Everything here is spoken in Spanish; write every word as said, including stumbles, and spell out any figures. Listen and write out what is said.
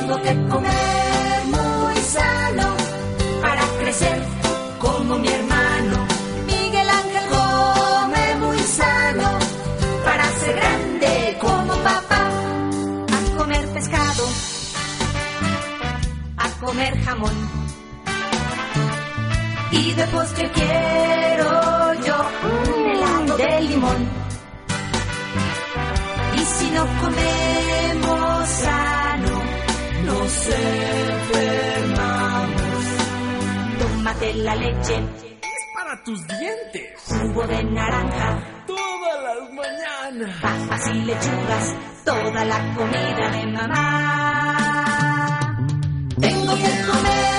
Tengo que comer muy sano para crecer como mi hermano. Miguel Ángel come muy sano para ser grande como papá. A comer pescado, a comer jamón, y de postre quiero yo un helado de limón. Y si no comemos sano, nos enfermamos. Tómate la leche, es para tus dientes. Jugo de naranja, todas las mañanas. Papas y lechugas, toda la comida de mamá. Tengo que comer